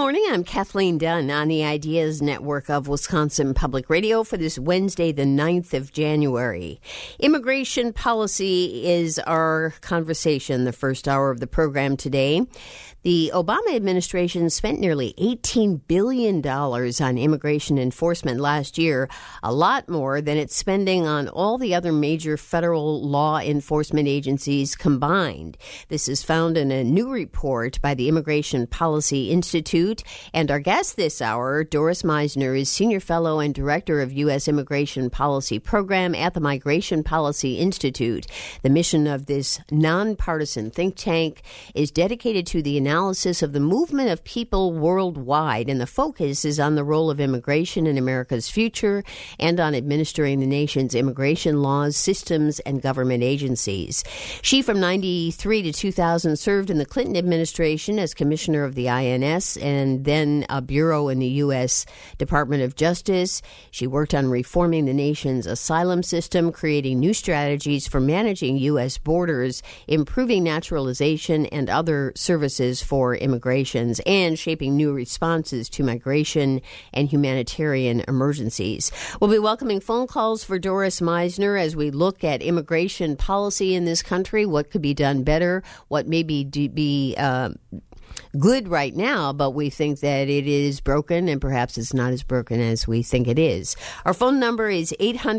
morning. I'm Kathleen Dunn on the Ideas Network of Wisconsin Public Radio for this Wednesday, the 9th of January. Immigration policy is our conversation, the first hour of the program today. The Obama administration spent nearly $18 billion on immigration enforcement last year, a lot more than it's spending on all the other major federal law enforcement agencies combined. This is found in a new report by the Immigration Policy Institute. And our guest this hour, Doris Meisner, is Senior Fellow and Director of U.S. Immigration Policy Program at the Migration Policy Institute. The mission of this nonpartisan think tank is dedicated to the analysis of the movement of people worldwide, and the focus is on the role of immigration in America's future and on administering the nation's immigration laws, systems, and government agencies. She, from 1993 to 2000, served in the Clinton administration as commissioner of the INS and then a bureau in the U.S. Department of Justice. She worked on reforming the nation's asylum system, creating new strategies for managing U.S. borders, improving naturalization and other services for immigrations, and shaping new responses to migration and humanitarian emergencies. We'll be welcoming phone calls for Doris Meisner as we look at immigration policy in this country, what could be done better, what maybe be good right now, but we think that it is broken, and perhaps it's not as broken as we think it is. Our phone number is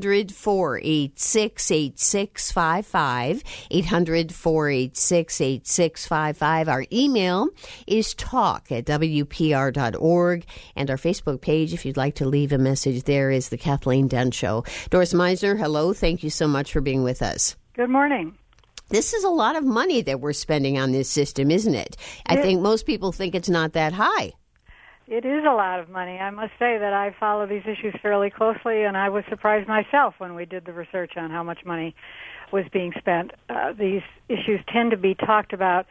800-486-8655, 800-486-8655. Our email is talk@wpr.org, and our Facebook page, if you'd like to leave a message there, is The Kathleen Dunn Show. Doris Meisner, hello. Thank you so much for being with us. Good morning. This is a lot of money that we're spending on this system, isn't it? I think most people think it's not that high. It is a lot of money. I must say that I follow these issues fairly closely, and I was surprised myself when we did the research on how much money was being spent. These issues tend to be talked about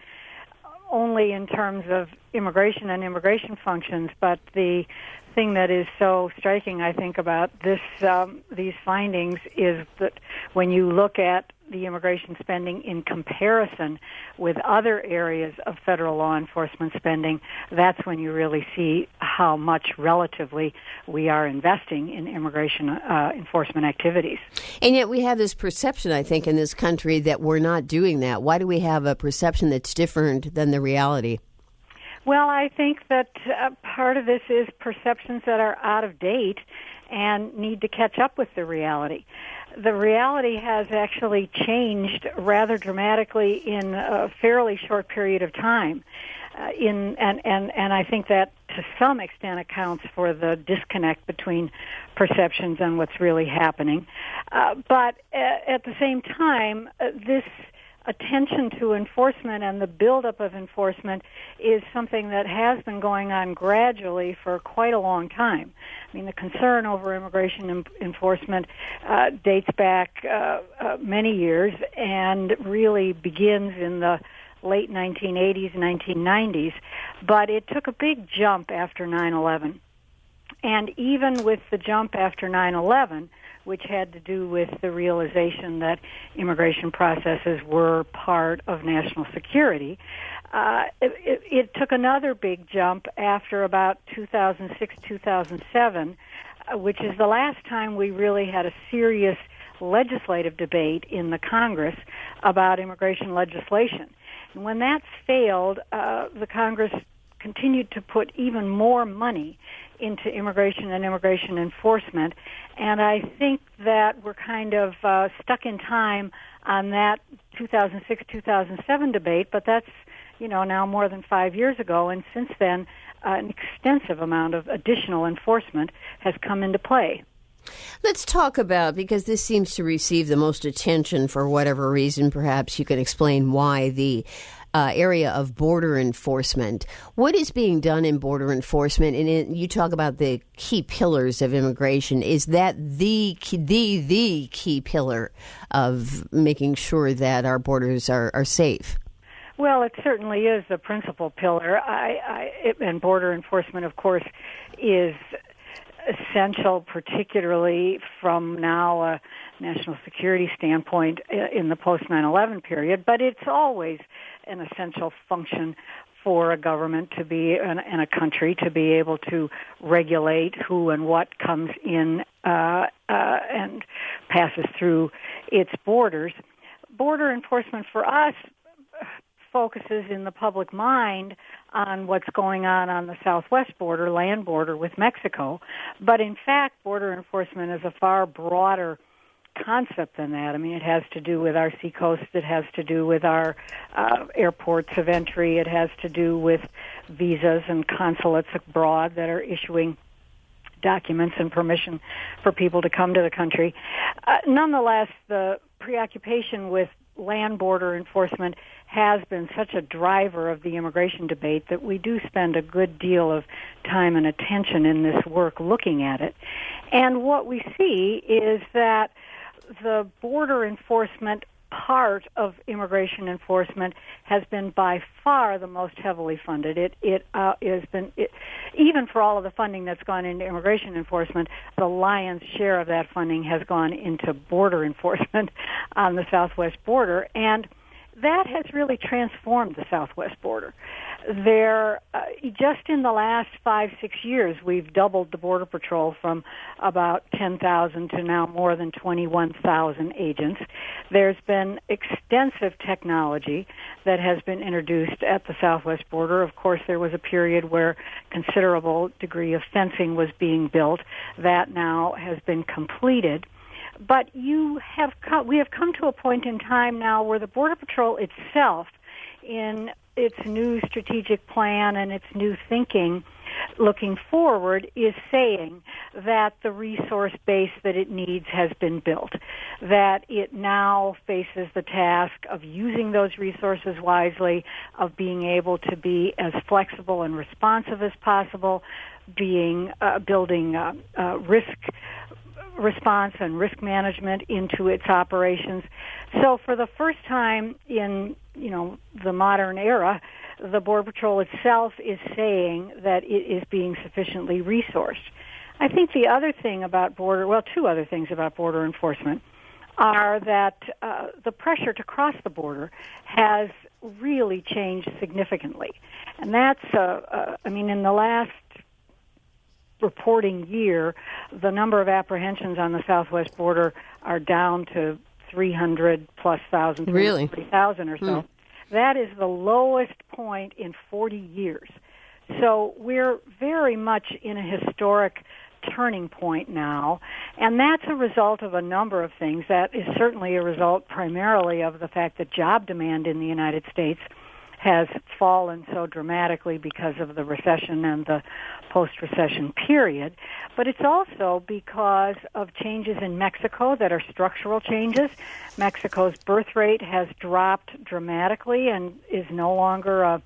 only in terms of immigration and immigration functions, but the thing that is so striking, I think, about these findings is that when you look at the immigration spending in comparison with other areas of federal law enforcement spending, that's when you really see how much relatively we are investing in immigration enforcement activities. And yet we have this perception, I think, in this country that we're not doing that. Why do we have a perception that's different than the reality? Well, I think that part of this is perceptions that are out of date and need to catch up with the reality. The reality has actually changed rather dramatically in a fairly short period of time. And I think that to some extent accounts for the disconnect between perceptions and what's really happening. But at the same time, this attention to enforcement and the buildup of enforcement is something that has been going on gradually for quite a long time. I mean, the concern over immigration enforcement dates back many years and really begins in the late 1980s, 1990s, but it took a big jump after 9/11. And even with the jump after 9/11, which had to do with the realization that immigration processes were part of national security, it took another big jump after about 2006, 2007, which is the last time we really had a serious legislative debate in the Congress about immigration legislation. And when that's failed, the Congress continued to put even more money into immigration and immigration enforcement, and I think that we're kind of stuck in time on that 2006-2007 debate, but that's, now more than 5 years ago, and since then an extensive amount of additional enforcement has come into play. Let's talk about, because this seems to receive the most attention for whatever reason, perhaps you can explain why, the area of border enforcement. What is being done in border enforcement? And you talk about the key pillars of immigration. Is that the key pillar of making sure that our borders are safe? Well, it certainly is the principal pillar. And border enforcement, of course, is essential, particularly from now a national security standpoint in the post 9/11 period, but it's always an essential function for a government to be in a country to be able to regulate who and what comes in and passes through its borders. Border enforcement for us focuses in the public mind on what's going on the southwest border, land border with Mexico. But in fact, border enforcement is a far broader concept than that. I mean, it has to do with our seacoast. It has to do with our airports of entry. It has to do with visas and consulates abroad that are issuing documents and permission for people to come to the country. Nonetheless, the preoccupation with land border enforcement has been such a driver of the immigration debate that we do spend a good deal of time and attention in this work looking at it. And what we see is that the border enforcement part of immigration enforcement has been by far the most heavily funded. It has been, even for all of the funding that's gone into immigration enforcement, the lion's share of that funding has gone into border enforcement on the southwest border, and that has really transformed the southwest border. Just in the last 5-6 years, we've doubled the Border Patrol from about 10,000 to now more than 21,000 agents. There's been extensive technology that has been introduced at the southwest border. Of course, there was a period where considerable degree of fencing was being built. That now has been completed. But we have come to a point in time now where the Border Patrol itself, in its new strategic plan and its new thinking looking forward, is saying that the resource base that it needs has been built, that it now faces the task of using those resources wisely, of being able to be as flexible and responsive as possible, building risk response and risk management into its operations. So for the first time in, the modern era, the Border Patrol itself is saying that it is being sufficiently resourced. I think the other thing about two other things about border enforcement are that the pressure to cross the border has really changed significantly. And that's, in the last reporting year, the number of apprehensions on the southwest border are down to 300,000+, really? 3,000 or so. That is the lowest point in 40 years. So we're very much in a historic turning point now, and that's a result of a number of things. That is certainly a result primarily of the fact that job demand in the United States has fallen so dramatically because of the recession and the post-recession period. But it's also because of changes in Mexico that are structural changes. Mexico's birth rate has dropped dramatically and is no longer a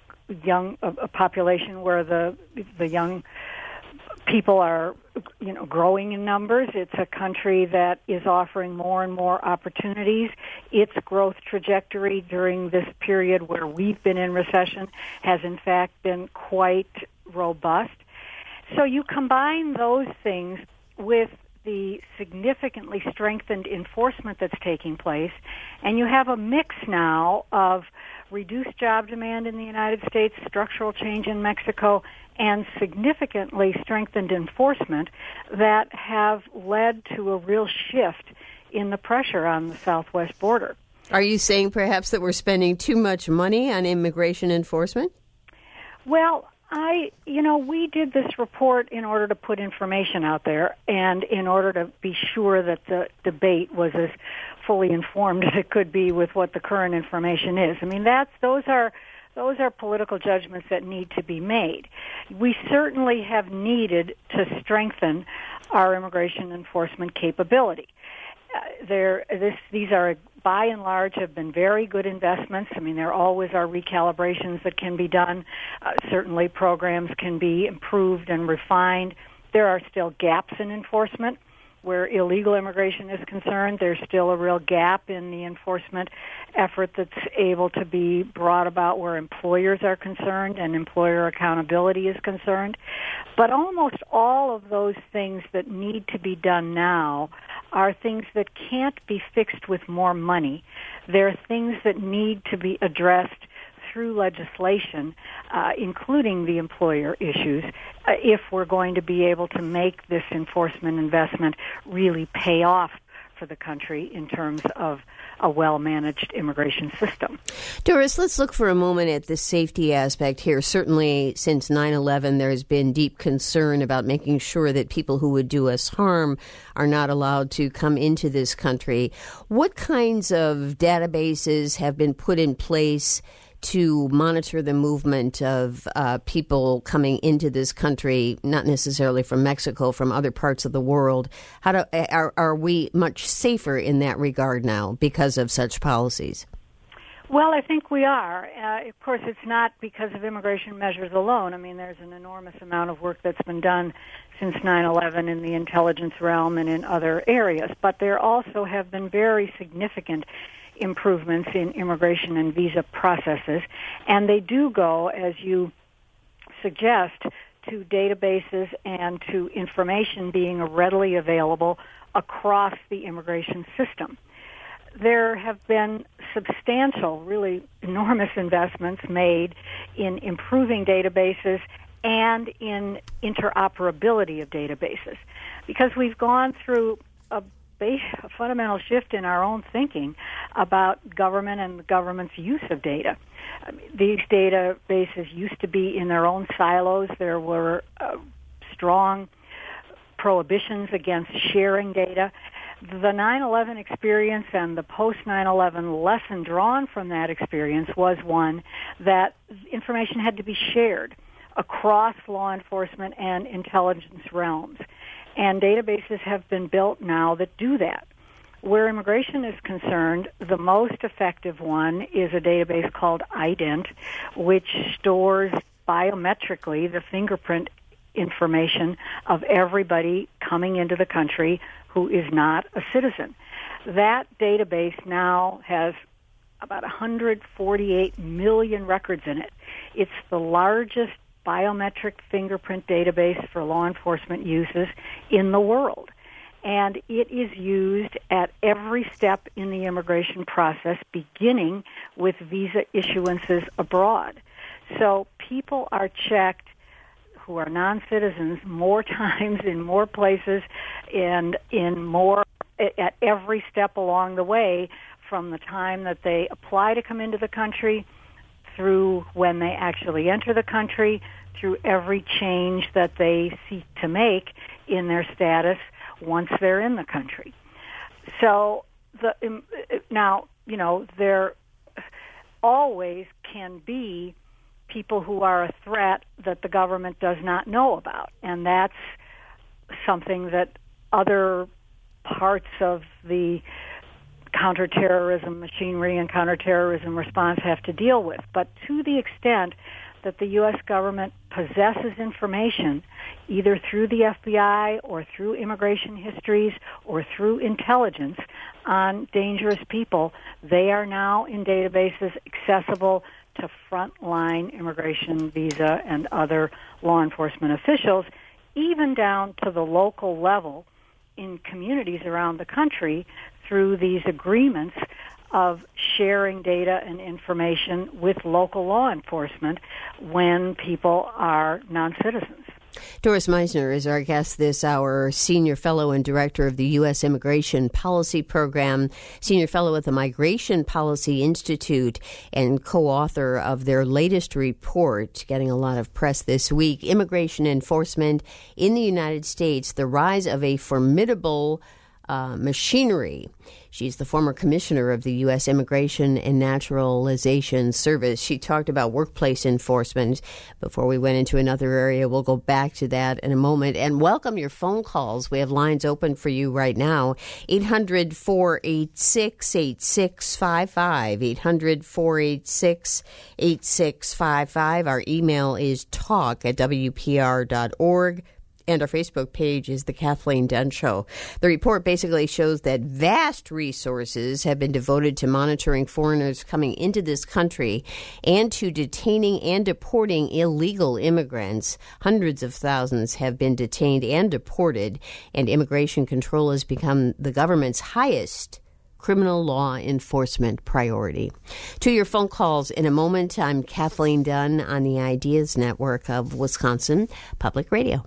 population where the young people are, growing in numbers. It's a country that is offering more and more opportunities. Its growth trajectory during this period where we've been in recession has in fact been quite robust. So you combine those things with the significantly strengthened enforcement that's taking place, and you have a mix now of reduced job demand in the United States, structural change in Mexico, and significantly strengthened enforcement that have led to a real shift in the pressure on the southwest border. Are you saying perhaps that we're spending too much money on immigration enforcement? Well, we did this report in order to put information out there and in order to be sure that the debate was as fully informed as it could be with what the current information is. I mean, those are political judgments that need to be made. We certainly have needed to strengthen our immigration enforcement capability. These are, by and large, have been very good investments. I mean, there always are recalibrations that can be done. Certainly programs can be improved and refined. There are still gaps in enforcement. Where illegal immigration is concerned, there's still a real gap in the enforcement effort that's able to be brought about where employers are concerned and employer accountability is concerned. But almost all of those things that need to be done now are things that can't be fixed with more money. They're things that need to be addressed through legislation, including the employer issues, if we're going to be able to make this enforcement investment really pay off for the country in terms of a well-managed immigration system. Doris, let's look for a moment at the safety aspect here. Certainly, since 9/11, there has been deep concern about making sure that people who would do us harm are not allowed to come into this country. What kinds of databases have been put in place to monitor the movement of people coming into this country, not necessarily from Mexico, from other parts of the world? Are we much safer in that regard now because of such policies? Well, I think we are. Of course, it's not because of immigration measures alone. I mean, there's an enormous amount of work that's been done since 9/11 in the intelligence realm and in other areas. But there also have been very significant improvements in immigration and visa processes, and they do go, as you suggest, to databases and to information being readily available across the immigration system. There have been substantial, really enormous investments made in improving databases and in interoperability of databases, because we've gone through a fundamental shift in our own thinking about government and the government's use of data. These databases used to be in their own silos. There were strong prohibitions against sharing data. The 9/11 experience and the post-9/11 lesson drawn from that experience was one that information had to be shared across law enforcement and intelligence realms. And databases have been built now that do that. Where immigration is concerned, the most effective one is a database called IDENT, which stores biometrically the fingerprint information of everybody coming into the country who is not a citizen. That database now has about 148 million records in it. It's the largest biometric fingerprint database for law enforcement uses in the world. And it is used at every step in the immigration process, beginning with visa issuances abroad. So people are checked who are non-citizens more times in more places and at every step along the way, from the time that they apply to come into the country through when they actually enter the country, through every change that they seek to make in their status once they're in the country. So now, there always can be people who are a threat that the government does not know about, and that's something that other parts of the counterterrorism machinery and counterterrorism response have to deal with. But to the extent that the U.S. government possesses information, either through the FBI or through immigration histories or through intelligence on dangerous people, they are now in databases accessible to frontline immigration, visa, and other law enforcement officials, even down to the local level in communities around the country through these agreements of sharing data and information with local law enforcement when people are non-citizens. Doris Meissner is our guest this hour, Senior Fellow and Director of the U.S. Immigration Policy Program, Senior Fellow at the Migration Policy Institute, and co-author of their latest report, getting a lot of press this week, Immigration Enforcement in the United States, the Rise of a Formidable Machinery. She's the former commissioner of the U.S. Immigration and Naturalization Service. She talked about workplace enforcement before we went into another area. We'll go back to that in a moment. And welcome your phone calls. We have lines open for you right now. 800-486-8655. 800-486-8655. Our email is talk@wpr.org. And our Facebook page is The Kathleen Dunn Show. The report basically shows that vast resources have been devoted to monitoring foreigners coming into this country and to detaining and deporting illegal immigrants. Hundreds of thousands have been detained and deported, and immigration control has become the government's highest criminal law enforcement priority. To your phone calls in a moment. I'm Kathleen Dunn on the Ideas Network of Wisconsin Public Radio.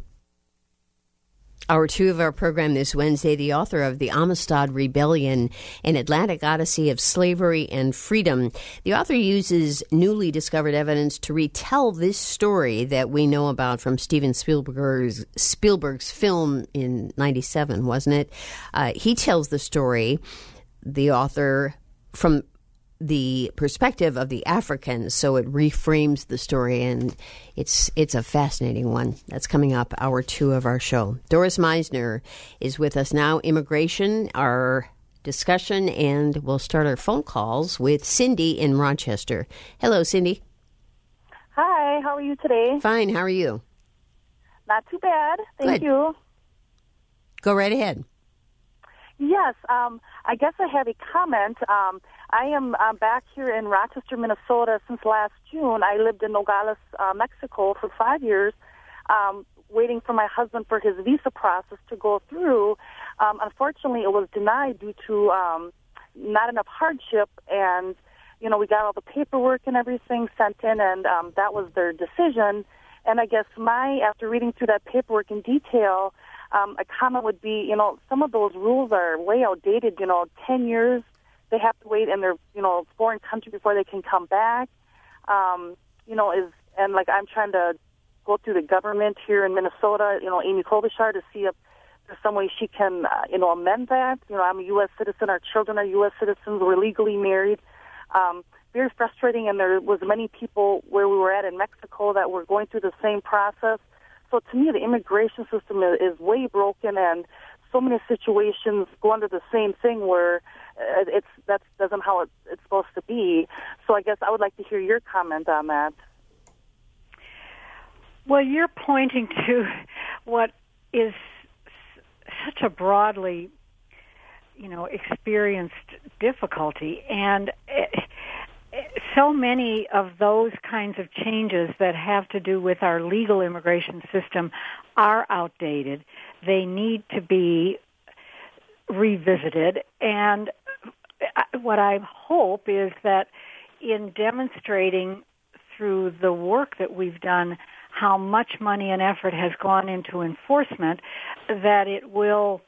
Hour 2 of our program this Wednesday, the author of The Amistad Rebellion, An Atlantic Odyssey of Slavery and Freedom. The author uses newly discovered evidence to retell this story that we know about from Steven Spielberg's film in 97, wasn't it? He tells the story, the author, from the perspective of the Africans, so it reframes the story, and it's a fascinating one. That's coming up, hour 2 of our show. Doris Meisner is with us now. Immigration, our discussion, and we'll start our phone calls with Cindy in Rochester. Hello, Cindy. Hi, how are you today? Fine, how are you? Not too bad, thank you. Go right ahead. Yes, I guess I have a comment. I am back here in Rochester, Minnesota since last June. I lived in Nogales, Mexico for 5 years, waiting for my husband for his visa process to go through. Unfortunately, it was denied due to not enough hardship, and, you know, we got all the paperwork and everything sent in, and that was their decision. And I guess after reading through that paperwork in detail, a comment would be, you know, some of those rules are way outdated. 10 years they have to wait in their, foreign country before they can come back. I'm trying to go through the government here in Minnesota, Amy Klobuchar, to see if there's some way she can, amend that. I'm a U.S. citizen. Our children are U.S. citizens. We're legally married. Very frustrating, and there was many people where we were at in Mexico that were going through the same process. So to me, the immigration system is way broken, and so many situations go under the same thing where that doesn't how it's supposed to be. So I guess I would like to hear your comment on that. Well, you're pointing to what is such a broadly, experienced difficulty, and so many of those kinds of changes that have to do with our legal immigration system are outdated. They need to be revisited. And what I hope is that in demonstrating through the work that we've done how much money and effort has gone into enforcement, that it will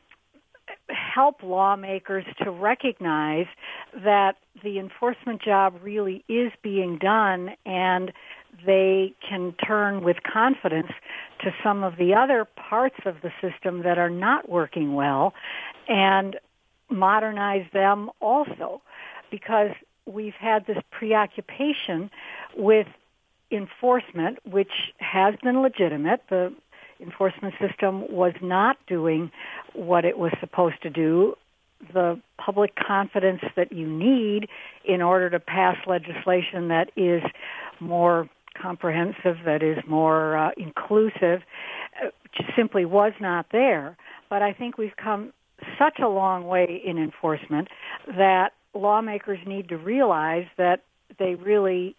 help lawmakers to recognize that the enforcement job really is being done, and they can turn with confidence to some of the other parts of the system that are not working well and modernize them also, because we've had this preoccupation with enforcement, which has been legitimate. The enforcement system was not doing what it was supposed to do. The public confidence that you need in order to pass legislation that is more comprehensive, that is more inclusive, simply was not there. But I think we've come such a long way in enforcement that lawmakers need to realize that they really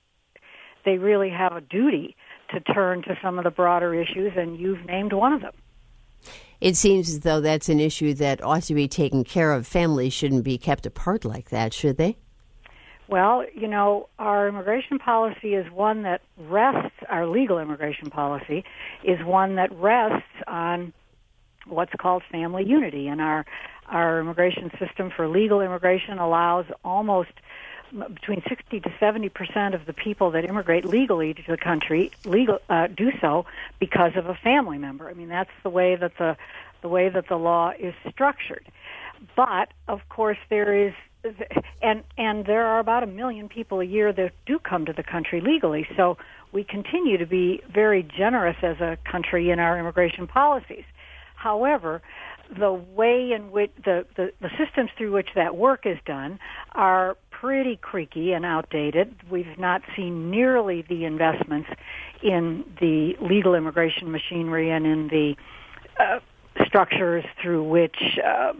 have a duty to turn to some of the broader issues, and you've named one of them. It seems as though that's an issue that ought to be taken care of. Families shouldn't be kept apart like that, should they? Well, our immigration policy is one that rests, our legal immigration policy is one that rests on what's called family unity. And our immigration system for legal immigration allows almost between 60 to 70% of the people that immigrate legally to the country do so because of a family member. I mean, that's the way that the law is structured. But of course, there is, and there are about 1 million people a year that do come to the country legally. So we continue to be very generous as a country in our immigration policies. However, the way in which the systems through which that work is done are pretty creaky and outdated. We've not seen nearly the investments in the legal immigration machinery and in the structures through which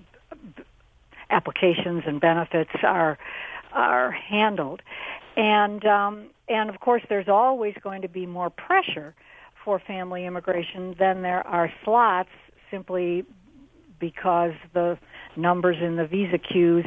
applications and benefits are handled. And of course, there's always going to be more pressure for family immigration than there are slots, simply because the numbers in the visa queues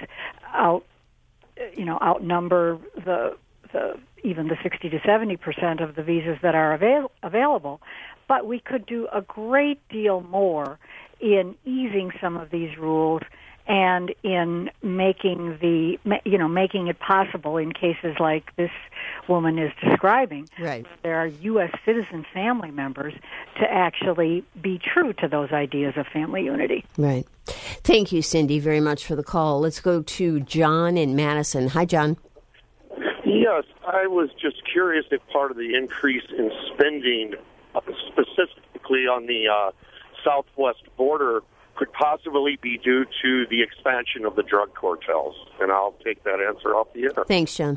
outnumber even the 60 to 70% of the visas that are available. But we could do a great deal more in easing some of these rules and in making it possible in cases like this woman is describing. Right. There are U.S. citizen family members to actually be true to those ideas of family unity. Right. Thank you, Cindy, very much for the call. Let's go to John in Madison. Hi, John. Yes, I was just curious if part of the increase in spending, specifically on the southwest border, could possibly be due to the expansion of the drug cartels. And I'll take that answer off the air. Thanks, John.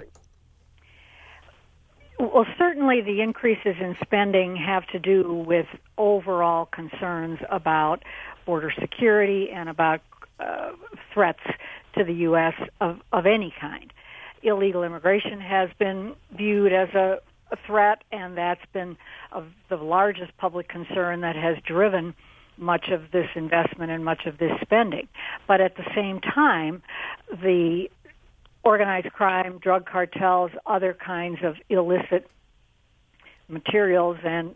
Well, certainly the increases in spending have to do with overall concerns about border security and about threats to the U.S. of any kind. Illegal immigration has been viewed as a threat, and that's been the largest public concern that has driven much of this investment and much of this spending. But at the same time, the organized crime, drug cartels, other kinds of illicit materials and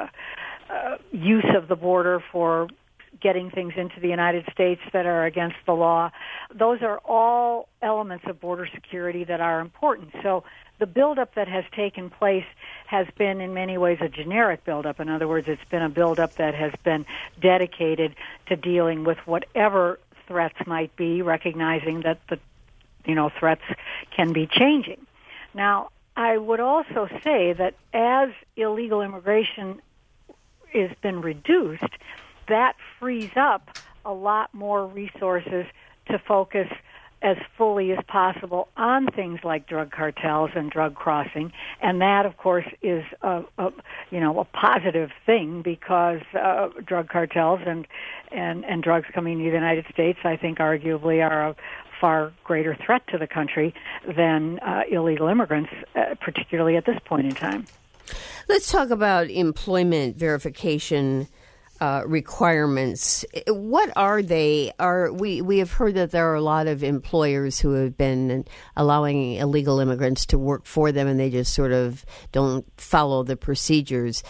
use of the border for getting things into the United States that are against the law, those are all elements of border security that are important. So the buildup that has taken place has been in many ways a generic buildup. In other words, it's been a buildup that has been dedicated to dealing with whatever threats might be, recognizing that the threats can be changing. Now, I would also say that as illegal immigration has been reduced, that frees up a lot more resources to focus as fully as possible on things like drug cartels and drug crossing, and that, of course, is a positive thing because drug cartels and drugs coming to the United States, I think, arguably are a far greater threat to the country than illegal immigrants, particularly at this point in time. Let's talk about employment verification requirements. What are they? We have heard that there are a lot of employers who have been allowing illegal immigrants to work for them, and they just sort of don't follow the procedures.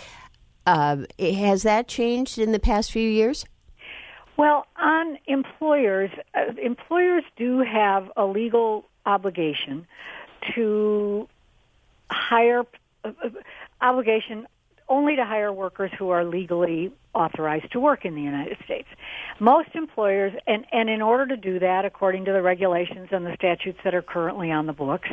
Has that changed in the past few years? Well, on employers do have a legal obligation to only to hire workers who are legally authorized to work in the United States. Most employers, and in order to do that, according to the regulations and the statutes that are currently on the books,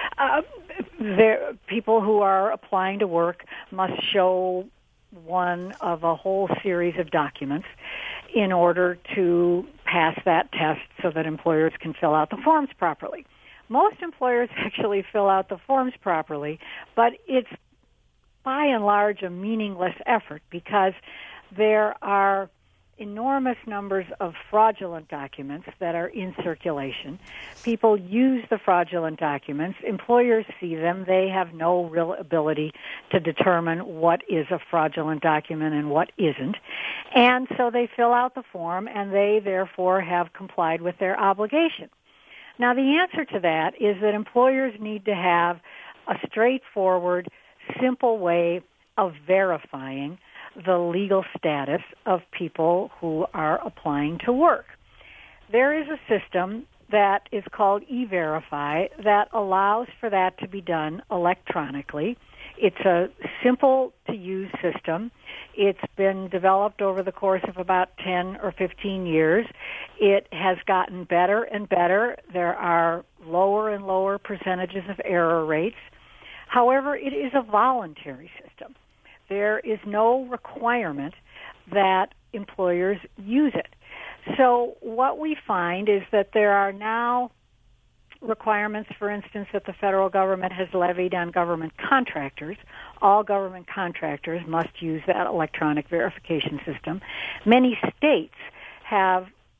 people who are applying to work must show one of a whole series of documents in order to pass that test so that employers can fill out the forms properly. Most employers actually fill out the forms properly, but it's by and large a meaningless effort because there are enormous numbers of fraudulent documents that are in circulation. People use the fraudulent documents. Employers see them. They have no real ability to determine what is a fraudulent document and what isn't. And so they fill out the form, and they therefore have complied with their obligation. Now, the answer to that is that employers need to have a straightforward, simple way of verifying the legal status of people who are applying to work. There is a system that is called E-Verify that allows for that to be done electronically. It's a simple-to-use system. It's been developed over the course of about 10 or 15 years. It has gotten better and better. There are lower and lower percentages of error rates. However, it is a voluntary system. There is no requirement that employers use it. So what we find is that there are now requirements, for instance, that the federal government has levied on government contractors. All government contractors must use that electronic verification system. Many states have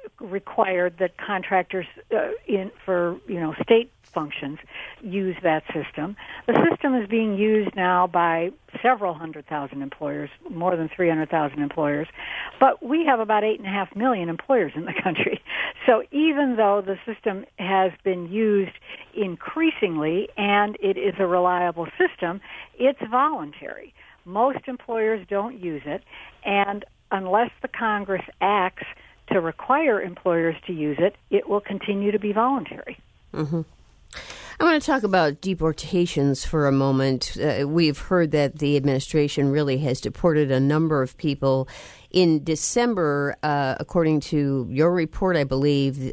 required that contractors for state functions use that system. The system is being used now by several 100,000 employers, more than 300,000 employers, but we have about 8.5 million employers in the country. So even though the system has been used increasingly and it is a reliable system, it's voluntary. Most employers don't use it, and unless the Congress acts to require employers to use it, it will continue to be voluntary. Mm-hmm. I want to talk about deportations for a moment. We've heard that the administration really has deported a number of people. In December, according to your report, I believe,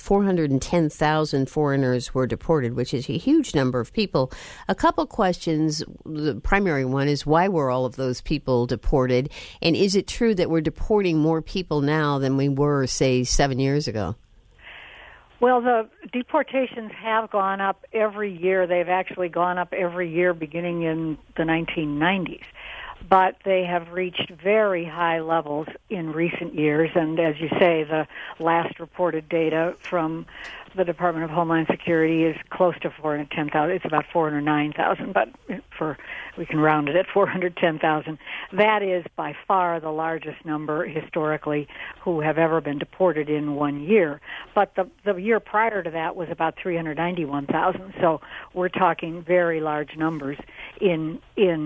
410,000 foreigners were deported, which is a huge number of people. A couple questions. The primary one is, why were all of those people deported? And is it true that we're deporting more people now than we were, say, 7 years ago? Well, the deportations have gone up every year. They've actually gone up every year beginning in the 1990s. But they have reached very high levels in recent years. And as you say, the last reported data from the Department of Homeland Security is close to 410,000. It's about 409,000, but we can round it at 410,000. That is by far the largest number historically who have ever been deported in 1 year. But the year prior to that was about 391,000. So we're talking very large numbers in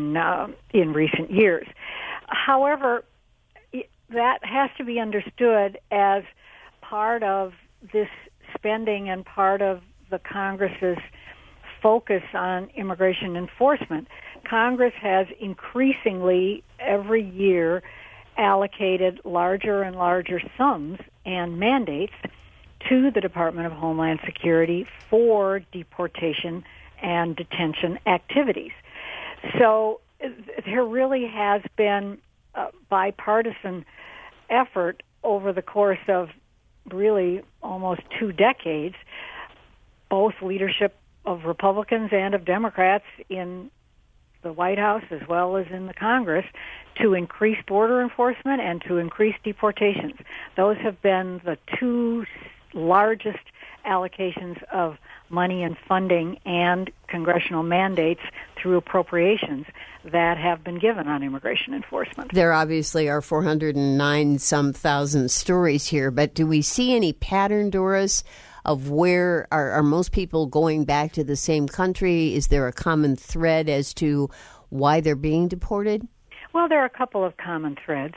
recent years. However, that has to be understood as part of this spending and part of the Congress's focus on immigration enforcement. Congress has increasingly every year allocated larger and larger sums and mandates to the Department of Homeland Security for deportation and detention activities. So there really has been a bipartisan effort over the course of really almost 2 decades, both leadership of Republicans and of Democrats in the White House as well as in the Congress, to increase border enforcement and to increase deportations. Those have been the 2 largest allocations of money and funding and congressional mandates through appropriations that have been given on immigration enforcement. There obviously are 409-some thousand stories here, but do we see any pattern, Doris, of where are most people going back to the same country? Is there a common thread as to why they're being deported? Well, there are a couple of common threads.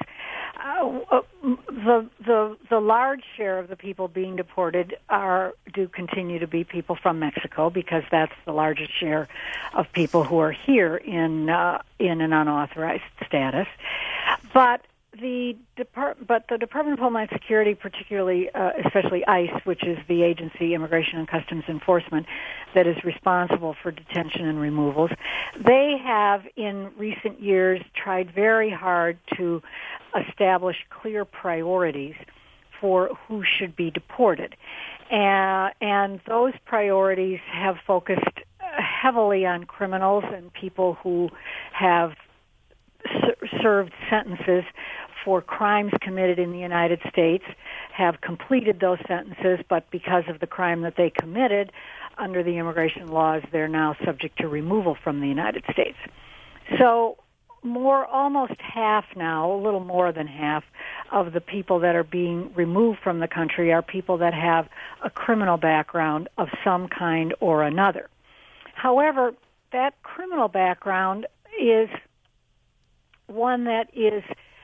The large share of the people being deported do continue to be people from Mexico, because that's the largest share of people who are here in an unauthorized status. But the Department of Homeland Security, particularly, especially ICE, which is the agency, Immigration and Customs Enforcement, that is responsible for detention and removals, they have in recent years tried very hard to establish clear priorities for who should be deported. And those priorities have focused heavily on criminals and people who have served sentences for crimes committed in the United States, have completed those sentences, but because of the crime that they committed, under the immigration laws, they're now subject to removal from the United States. So almost half now, a little more than half, of the people that are being removed from the country are people that have a criminal background of some kind or another. However, that criminal background is one that is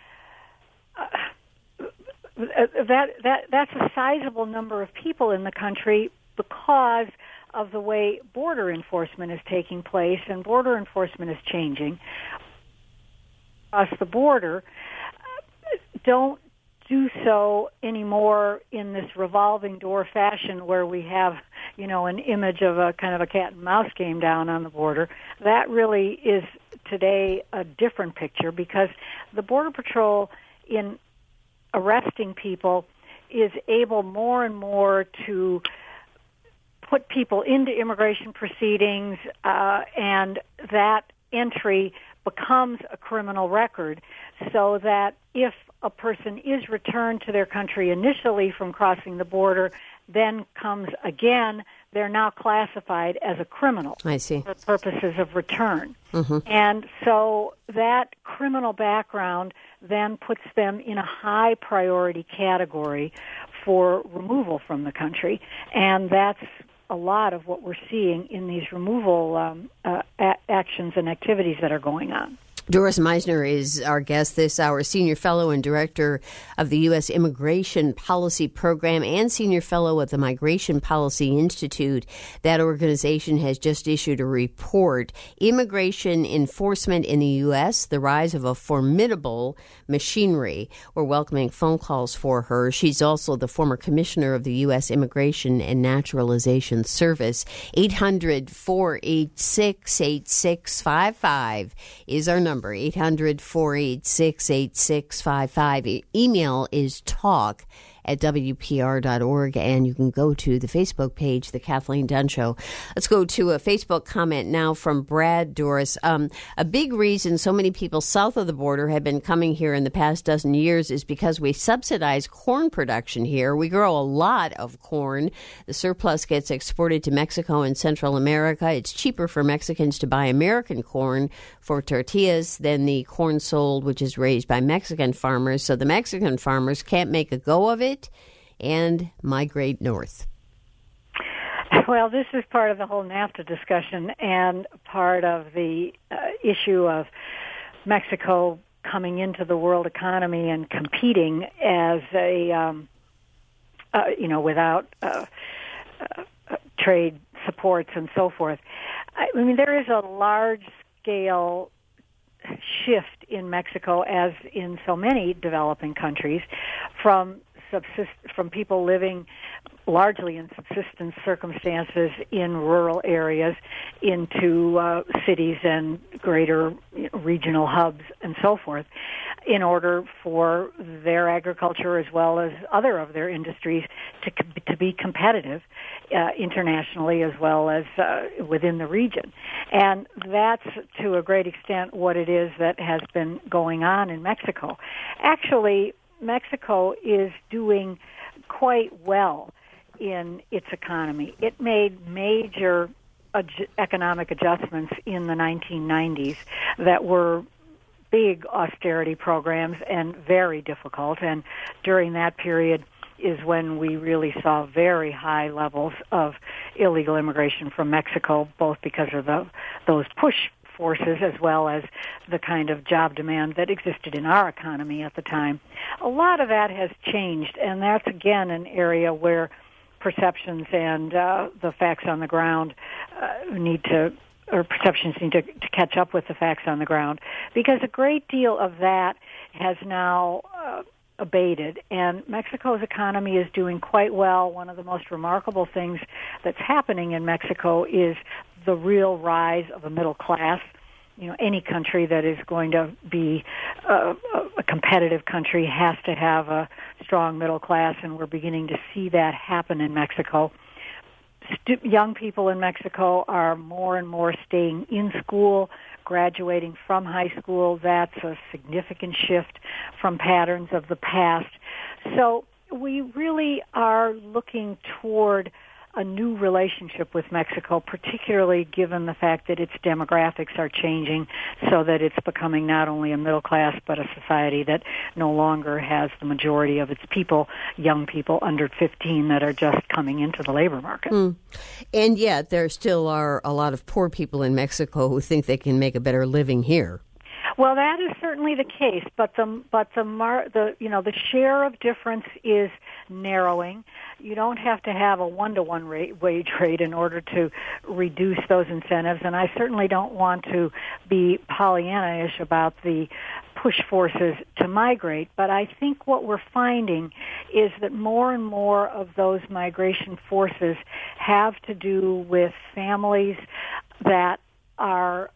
that's a sizable number of people in the country because of the way border enforcement is taking place, and border enforcement is changing across the border. Don't do so anymore in this revolving door fashion where we have, an image of a kind of a cat and mouse game down on the border. That really is today a different picture, because the Border Patrol, in arresting people, is able more and more to put people into immigration proceedings, and that entry becomes a criminal record, so that if a person is returned to their country initially from crossing the border, then comes again, they're now classified as a criminal. I see. For purposes of return. And so that criminal background then puts them in a high priority category for removal from the country. And that's a lot of what we're seeing in these removal actions and activities that are going on. Doris Meisner is our guest this hour, Senior Fellow and Director of the U.S. Immigration Policy Program and Senior Fellow at the Migration Policy Institute. That organization has just issued a report, Immigration Enforcement in the U.S., the Rise of a Formidable Machinery. We're welcoming phone calls for her. She's also the former Commissioner of the U.S. Immigration and Naturalization Service. 800-486-8655 is our number. 800-486-8655. Email is talk@WPR.org, and you can go to the Facebook page, The Kathleen Dunn Show. Let's go to a Facebook comment now from Brad. Doris. A big reason so many people south of the border have been coming here in the past dozen years is because we subsidize corn production here. We grow a lot of corn. The surplus gets exported to Mexico and Central America. It's cheaper for Mexicans to buy American corn for tortillas than the corn sold, which is raised by Mexican farmers. So the Mexican farmers can't make a go of it and migrate north. Well, this is part of the whole NAFTA discussion and part of the issue of Mexico coming into the world economy and competing as a, without trade supports and so forth. I mean, there is a large-scale shift in Mexico, as in so many developing countries, from people living largely in subsistence circumstances in rural areas into cities and greater regional hubs and so forth, in order for their agriculture as well as other of their industries to be competitive internationally as well as within the region. And that's to a great extent what it is that has been going on in Mexico. Actually, Mexico is doing quite well in its economy. It made major economic adjustments in the 1990s that were big austerity programs and very difficult. And during that period is when we really saw very high levels of illegal immigration from Mexico, both because of those push forces as well as the kind of job demand that existed in our economy at the time. A lot of that has changed, and that's, again, an area where perceptions and the facts on the ground perceptions need to catch up with the facts on the ground, because a great deal of that has now abated, and Mexico's economy is doing quite well. One of the most remarkable things that's happening in Mexico is the real rise of a middle class. You know, any country that is going to be a competitive country has to have a strong middle class, and we're beginning to see that happen in Mexico. Young people in Mexico are more and more staying in school, graduating from high school. That's a significant shift from patterns of the past. So we really are looking toward a new relationship with Mexico, particularly given the fact that its demographics are changing so that it's becoming not only a middle class but a society that no longer has the majority of its people, young people under 15, that are just coming into the labor market. And yet there still are a lot of poor people in Mexico who think they can make a better living here. Well, that is certainly the case, but the share of difference is narrowing. You don't have to have a one-to-one wage rate in order to reduce those incentives, and I certainly don't want to be Pollyanna-ish about the push forces to migrate, but I think what we're finding is that more and more of those migration forces have to do with families that are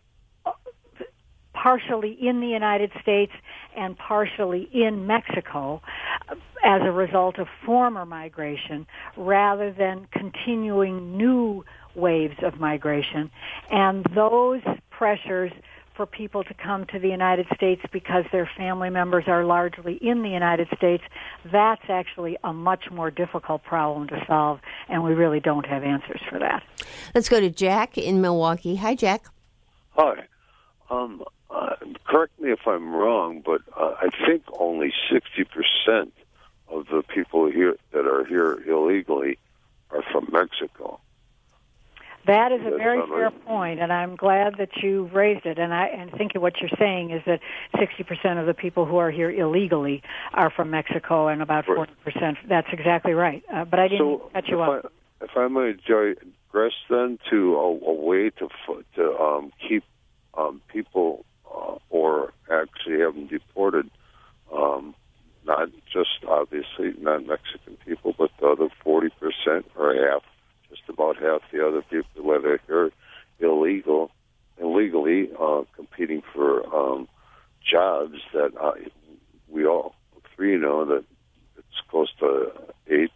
partially in the United States and partially in Mexico as a result of former migration, rather than continuing new waves of migration. And those pressures for people to come to the United States because their family members are largely in the United States, that's actually a much more difficult problem to solve, and we really don't have answers for that. Let's go to Jack in Milwaukee. Hi, Jack. Hi. Correct me if I'm wrong, but I think only 60% of the people here that are here illegally are from Mexico. That is a very fair point, and I'm glad that you raised it. And I think what you're saying is that 60% of the people who are here illegally are from Mexico, and about 40%. That's exactly right. But I didn't cut you off. If I might digress then to a way to keep people or actually have them deported, not just obviously not Mexican people, but the other 40% or half. Just about half the other people that are here illegally competing for jobs that we all three know that it's close to 8%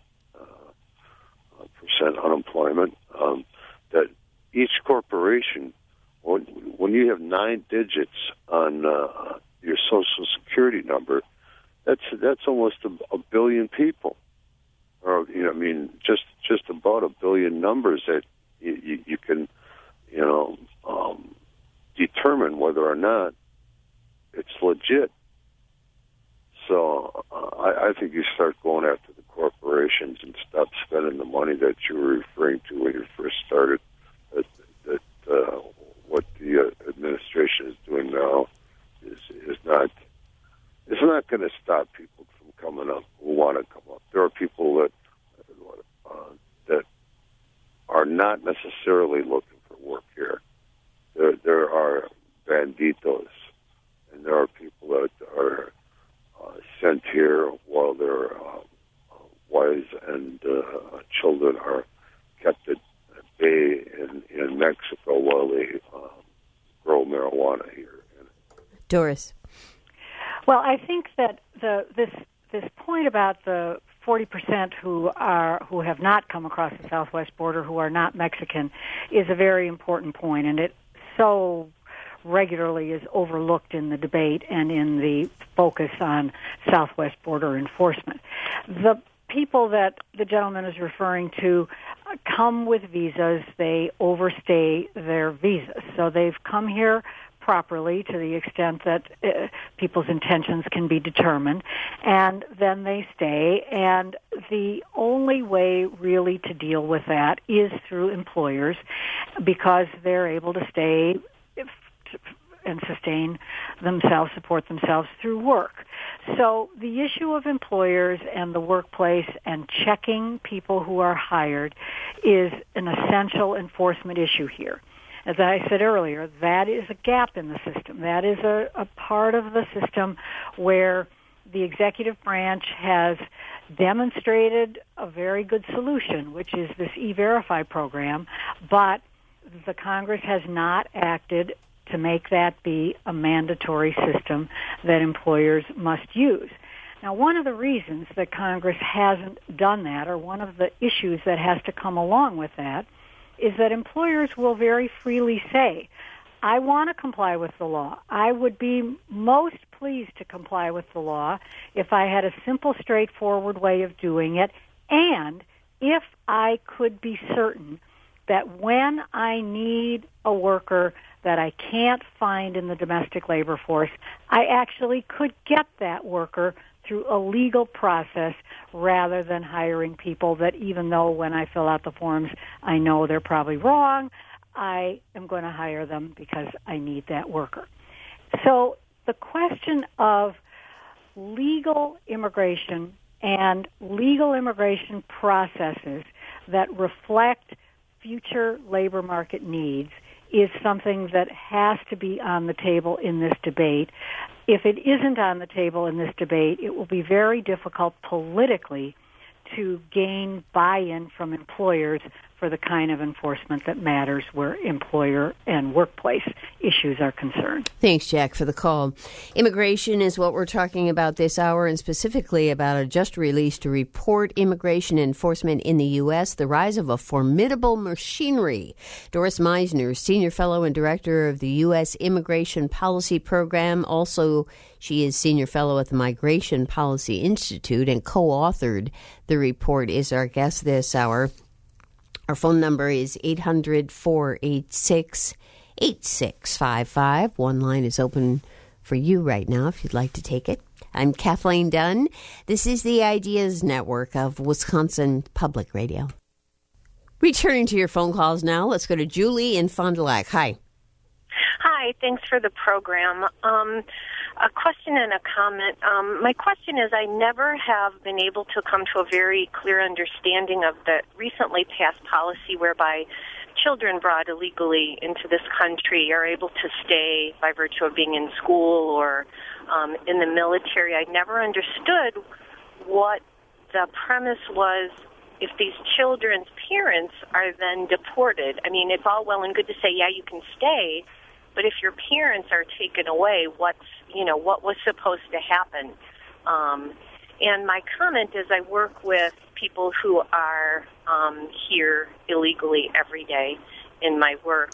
unemployment. That each corporation, when you have 9 digits on your Social Security number, that's almost a billion people. Or just about a billion numbers that you can, determine whether or not it's legit. So I think you start going after the corporations and stop spending the money that you were referring to when you first started. That what the administration is doing now is not. It's not going to stop people from coming up who want to come up. There are people that are not necessarily looking for work here. There are banditos, and there are people that are sent here while their wives and children are kept at bay in Mexico while they grow marijuana here. Doris. Well, I think that this point about the 40% who have not come across the southwest border, who are not Mexican, is a very important point, and it so regularly is overlooked in the debate and in the focus on southwest border enforcement. The people that the gentleman is referring to come with visas. They overstay their visas. So they've come here properly to the extent that people's intentions can be determined, and then they stay. And the only way really to deal with that is through employers, because they're able to stay and sustain themselves, support themselves through work. So the issue of employers and the workplace and checking people who are hired is an essential enforcement issue here. As I said earlier, that is a gap in the system. That is a part of the system where the executive branch has demonstrated a very good solution, which is this E-Verify program, but the Congress has not acted to make that be a mandatory system that employers must use. Now, one of the reasons that Congress hasn't done that, or one of the issues that has to come along with that, is that employers will very freely say, I want to comply with the law. I would be most pleased to comply with the law if I had a simple, straightforward way of doing it, and if I could be certain that when I need a worker that I can't find in the domestic labor force, I actually could get that worker through a legal process rather than hiring people that, even though when I fill out the forms I know they're probably wrong, I am going to hire them because I need that worker. So the question of legal immigration and legal immigration processes that reflect future labor market needs is something that has to be on the table in this debate. If it isn't on the table in this debate, it will be very difficult politically to gain buy-in from employers for the kind of enforcement that matters where employer and workplace issues are concerned. Thanks, Jack, for the call. Immigration is what we're talking about this hour, and specifically about a just released report, Immigration Enforcement in the U.S., the rise of a formidable machinery. Doris Meisner, Senior Fellow and Director of the U.S. Immigration Policy Program. Also, she is Senior Fellow at the Migration Policy Institute and co-authored the report, is our guest this hour. Our phone number is 800-486-8655. One line is open for you right now if you'd like to take it. I'm Kathleen Dunn. This is the Ideas Network of Wisconsin Public Radio. Returning to your phone calls now, let's go to Julie in Fond du Lac. Hi. Hi, thanks for the program. A question and a comment. My question is, I never have been able to come to a very clear understanding of the recently passed policy whereby children brought illegally into this country are able to stay by virtue of being in school or in the military. I never understood what the premise was if these children's parents are then deported. I mean, it's all well and good to say, yeah, you can stay, but if your parents are taken away, what was supposed to happen? And my comment is I work with people who are here illegally every day in my work.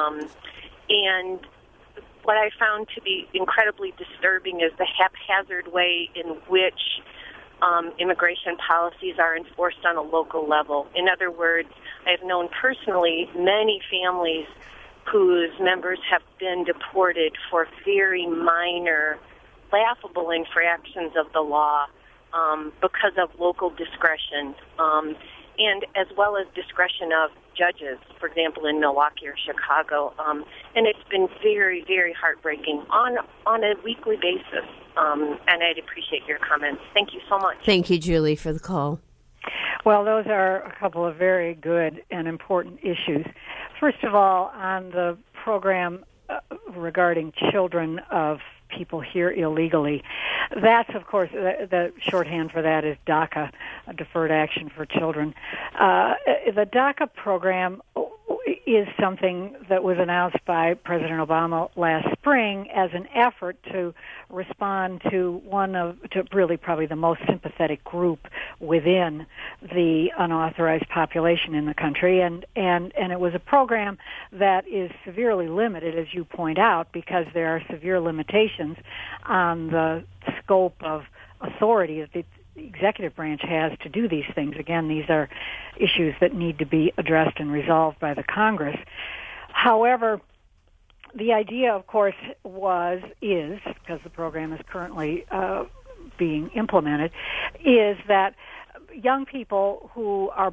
And what I found to be incredibly disturbing is the haphazard way in which immigration policies are enforced on a local level. In other words, I have known personally many families whose members have been deported for very minor, laughable infractions of the law because of local discretion, and as well as discretion of judges, for example, in Milwaukee or Chicago. And it's been very, very heartbreaking on a weekly basis. And I'd appreciate your comments. Thank you so much. Thank you, Julie, for the call. Well, those are a couple of very good and important issues. First of all, on the program regarding children of people here illegally, that's, of course, the shorthand for that is DACA, Deferred Action for Children. The DACA program is something that was announced by President Obama last spring as an effort to respond to really probably the most sympathetic group within the unauthorized population in the country, and it was a program that is severely limited, as you point out, because there are severe limitations on the scope of authority that the executive branch has to do these things. Again, these are issues that need to be addressed and resolved by the Congress. However, the idea, of course, is, because the program is currently being implemented, is that young people who are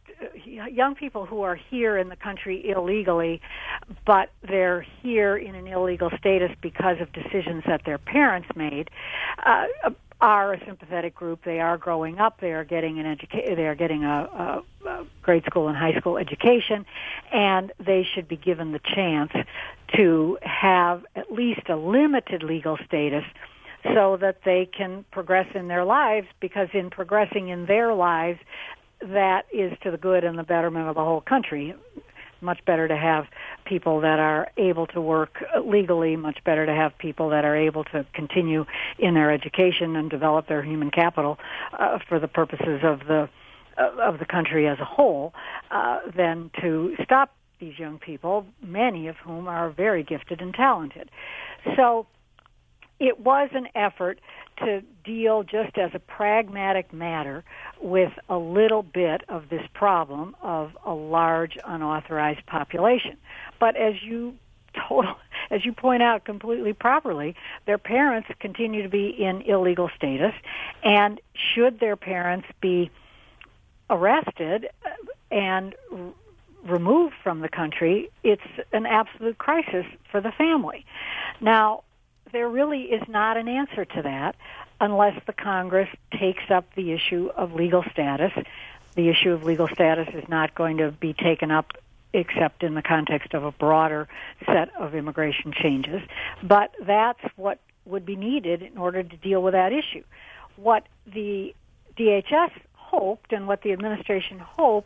here in the country illegally, but they're here in an illegal status because of decisions that their parents made, are a sympathetic group. They are growing up. They are getting a grade school and high school education, and they should be given the chance to have at least a limited legal status so that they can progress in their lives, because in progressing in their lives, that is to the good and the betterment of the whole country. Much better to have people that are able to work legally, much better to have people that are able to continue in their education and develop their human capital for the purposes of the country as a whole, than to stop these young people, many of whom are very gifted and talented. So it was an effort to deal just as a pragmatic matter with a little bit of this problem of a large unauthorized population. But as you point out completely properly, their parents continue to be in illegal status, and should their parents be arrested and removed from the country, it's an absolute crisis for the family. Now, there really is not an answer to that unless the Congress takes up the issue of legal status. The issue of legal status is not going to be taken up except in the context of a broader set of immigration changes. But that's what would be needed in order to deal with that issue. What the DHS hoped and what the administration hoped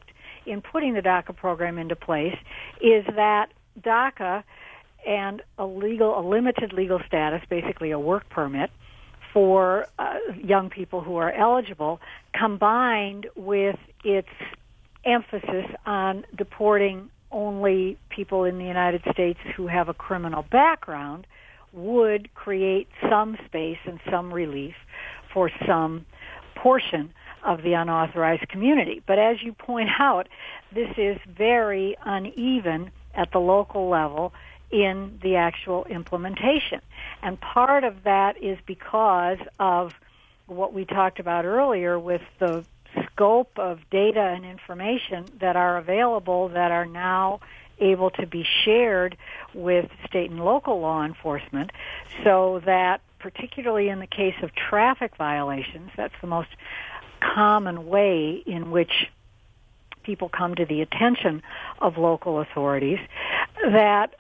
in putting the DACA program into place is that DACA and a limited legal status, basically a work permit for young people who are eligible, combined with its emphasis on deporting only people in the United States who have a criminal background, would create some space and some relief for some portion of the unauthorized community. But as you point out, this is very uneven at the local level in the actual implementation. And part of that is because of what we talked about earlier with the scope of data and information that are available that are now able to be shared with state and local law enforcement, so that particularly in the case of traffic violations, that's the most common way in which people come to the attention of local authorities, that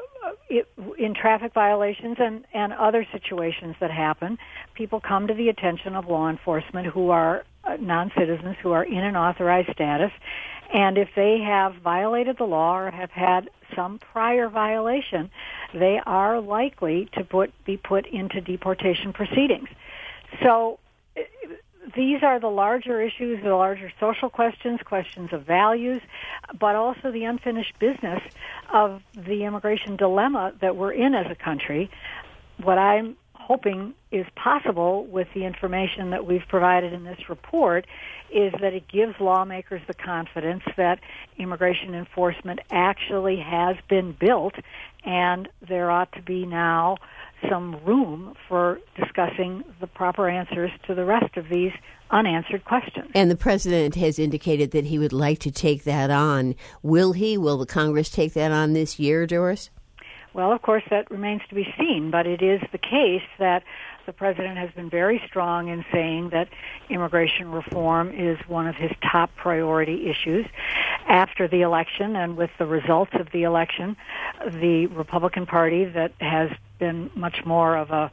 in traffic violations and other situations that happen, people come to the attention of law enforcement who are non-citizens, who are in an authorized status, and if they have violated the law or have had some prior violation, they are likely to be put into deportation proceedings. So these are the larger issues, the larger social questions of values, but also the unfinished business of the immigration dilemma that we're in as a country. What I'm hoping is possible with the information that we've provided in this report is that it gives lawmakers the confidence that immigration enforcement actually has been built, and there ought to be now some room for discussing the proper answers to the rest of these unanswered questions. And the president has indicated that he would like to take that on. Will he? Will the Congress take that on this year, Doris? Well, of course, that remains to be seen, but it is the case that the president has been very strong in saying that immigration reform is one of his top priority issues. After the election and with the results of the election, the Republican Party, that has been much more of a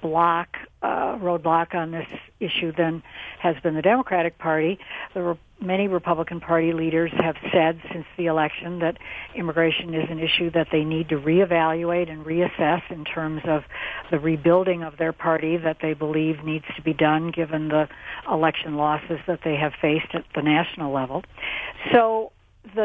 roadblock on this issue than has been the Democratic Party, many Republican Party leaders have said since the election that immigration is an issue that they need to reevaluate and reassess in terms of the rebuilding of their party that they believe needs to be done given the election losses that they have faced at the national level. So the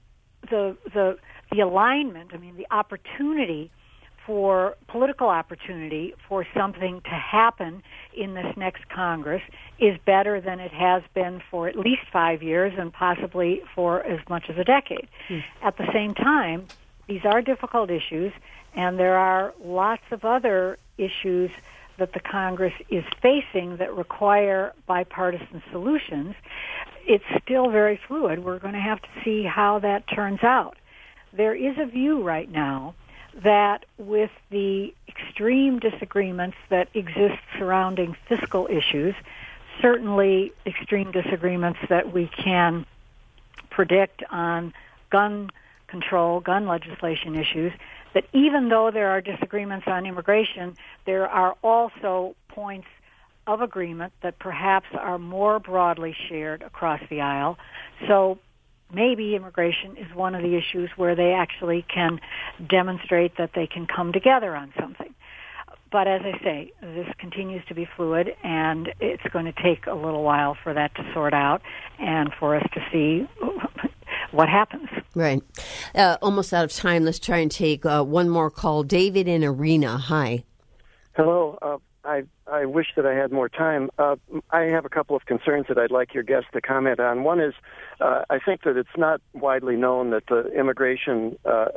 alignment, the opportunity for political opportunity for something to happen in this next Congress is better than it has been for at least 5 years and possibly for as much as a decade. At the same time, these are difficult issues, and there are lots of other issues that the Congress is facing that require bipartisan solutions. It's still very fluid. We're going to have to see how that turns out. There is a view right now that with the extreme disagreements that exist surrounding fiscal issues, certainly extreme disagreements that we can predict on gun control, gun legislation issues, that even though there are disagreements on immigration, there are also points of agreement that perhaps are more broadly shared across the aisle. So maybe immigration is one of the issues where they actually can demonstrate that they can come together on something. But as I say, this continues to be fluid, and it's going to take a little while for that to sort out and for us to see what happens. Right. Almost out of time. Let's try and take one more call. David in Arena. Hi. Hello. I wish that I had more time. I have a couple of concerns that I'd like your guest to comment on. One is, I think that it's not widely known that the immigration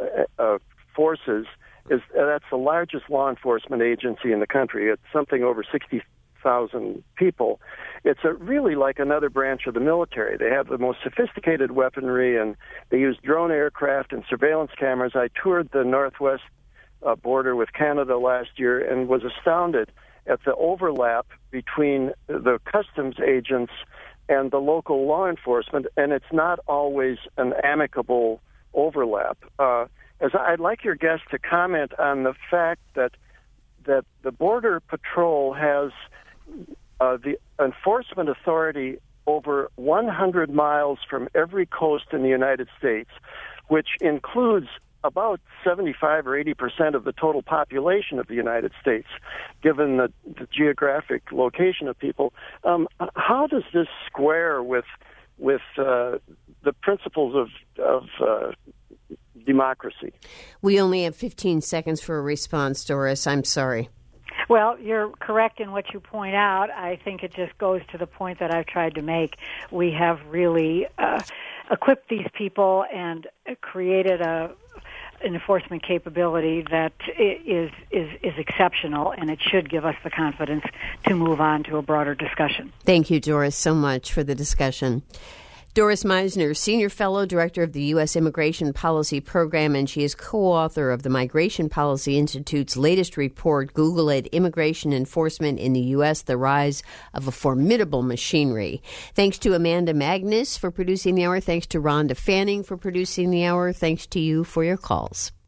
forces that's the largest law enforcement agency in the country. It's something over 60,000 people. It's really like another branch of the military. They have the most sophisticated weaponry, and they use drone aircraft and surveillance cameras. I toured the northwest border with Canada last year and was astounded at the overlap between the customs agents and the local law enforcement, and it's not always an amicable overlap. As I'd like your guest to comment on the fact that the Border Patrol has the enforcement authority over 100 miles from every coast in the United States, which includes about 75 or 80% of the total population of the United States, given the geographic location of people. How does this square with the principles of democracy? We only have 15 seconds for a response, Doris. I'm sorry. Well, you're correct in what you point out. I think it just goes to the point that I've tried to make. We have really equipped these people and created an enforcement capability that is exceptional, and it should give us the confidence to move on to a broader discussion. Thank you, Doris, so much for the discussion. Doris Meisner, Senior Fellow, Director of the U.S. Immigration Policy Program, and she is co-author of the Migration Policy Institute's latest report, Google-led Immigration Enforcement in the U.S., The Rise of a Formidable Machinery. Thanks to Amanda Magnus for producing the hour. Thanks to Rhonda Fanning for producing the hour. Thanks to you for your calls.